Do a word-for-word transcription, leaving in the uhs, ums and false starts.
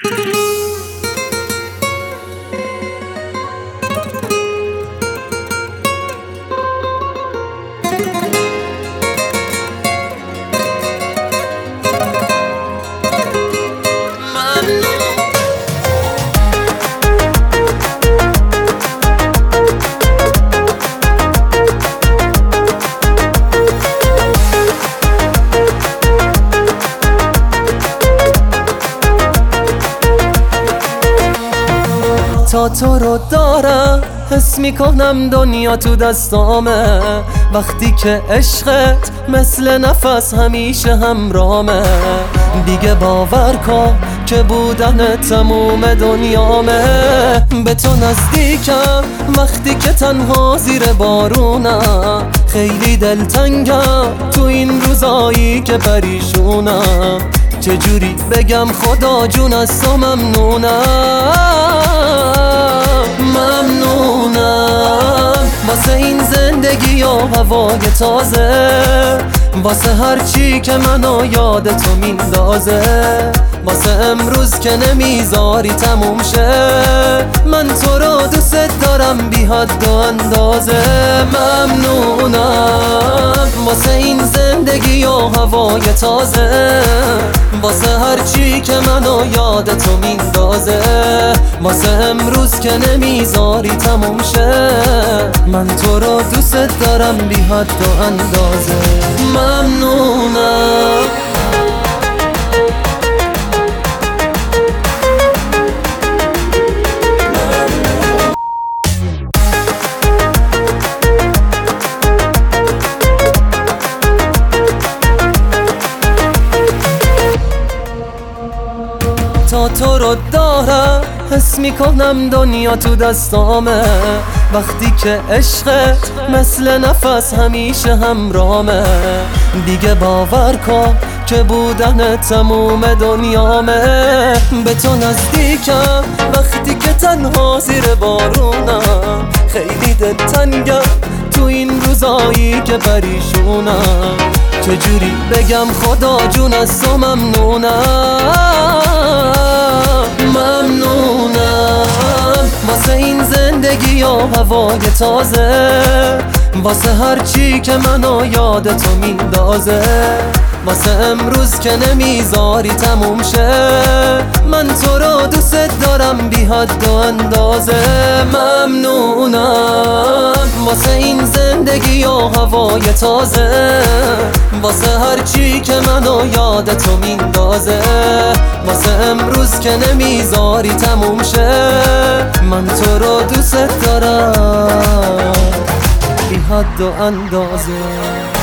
تا تو رو دارم حس میکنم دنیا تو دستامه، وقتی که عشقت مثل نفس همیشه همرامه. دیگه باور کن که بودن تموم دنیامه. به تو نزدیکم وقتی که تنها زیر بارونم، خیلی دلتنگم تو این روزایی که پریشونم. چجوری بگم خدا جون از تو ممنونم، ممنونم واسه این زندگی و هوای تازه، واسه هر چی که منو یاد تو میندازه، واسه امروز که نمیذاری تموم شه. من تو رو دوست دارم بی حد و اندازه. ممنونم واسه این زندگی و هوای تازه، واسه هر چی که منو یاد تو میندازه، واسه امروز که نمیذاری تموم شه. من تو رو دوست دارم بی حد و اندازه. ممنونم تا تو رو دارم حس میکنم دنیا تو دستامه، وقتی که عشقت مثل نفس همیشه همرامه. دیگه باور کن که بودن تموم دنیامه. به تو نزدیکم وقتی که تنها زیر بارونم، خیلی دلتنگم تو این روزایی که پریشونم. چجوری بگم خدا جون از تو ممنونم، ممنونم واسه این زندگی و هوای تازه، واسه هر چی که منو یاد تو میندازه، واسه امروز که نمیذاری تموم شه. من تو رو دوست دارم بی حد و اندازه. ممنونم واسه این زندگی و هوای تازه، واسه هر چی که منو یاد تو میندازه، واسه امروز که نمیذاری تموم شه. من تو رو دوست دارم بی حد و اندازه.